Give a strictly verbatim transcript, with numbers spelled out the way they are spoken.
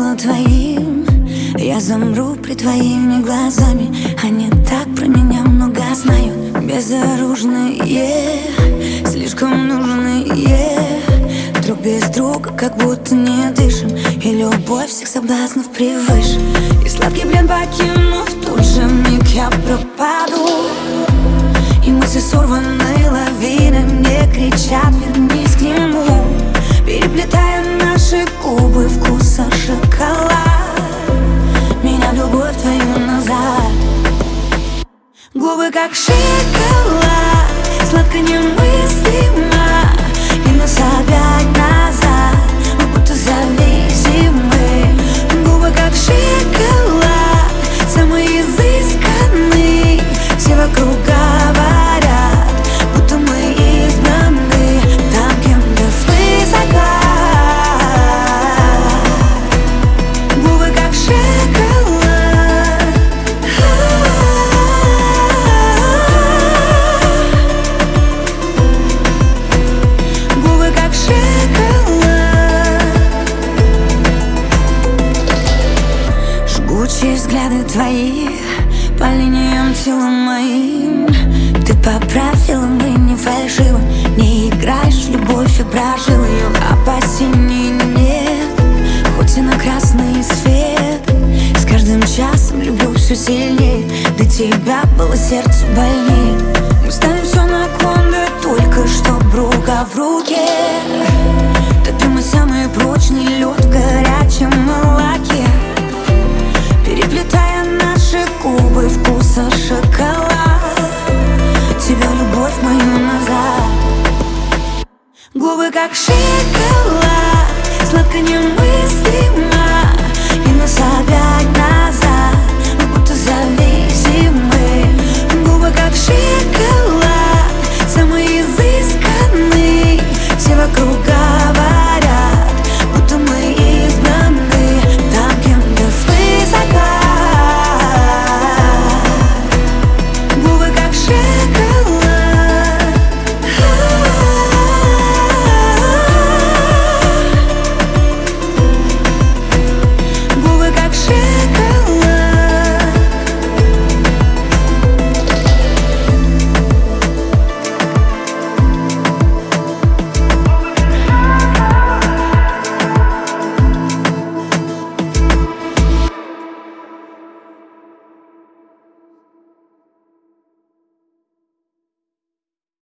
тело твоим, я замру пред твоими глазами. Они так про меня много знают. Безоружные, слишком нужные, друг без друга, как будто не дышим. И любовь всех соблазнов превыше. И сладкий плен покинув, тут же миг я пропаду. И мысли сорваны лавиной мне кричат: вернись к нему. Переплетая наши губы вкуса шоколад, меня в любовь твою назад. Губы как шоколад, сладко немыслимо. И нас опять назад, мы будто зависимы. Губы как шоколад, самые изысканные. Все вокруг говорят, будто мы избраны там кем-то свысока. Губы как шоколад, губы как шоколад. Жгучие взгляды твои по линиям тела моим. Ты поправила, мы не фальшивы. Не играешь в любовь и прожил ее. Опасений нет, хоть и на красный свет. С каждым часом люблю все сильнее. До тебя было сердце больнее. Мы ставим все на кон, да только чтоб рука в руке. Ты мой самый прочный лед в горячем молоке. Переплетая наши губы вкуса шоколад, тебя любовь мою назад. Губы как шоколад, сладко немыслимо.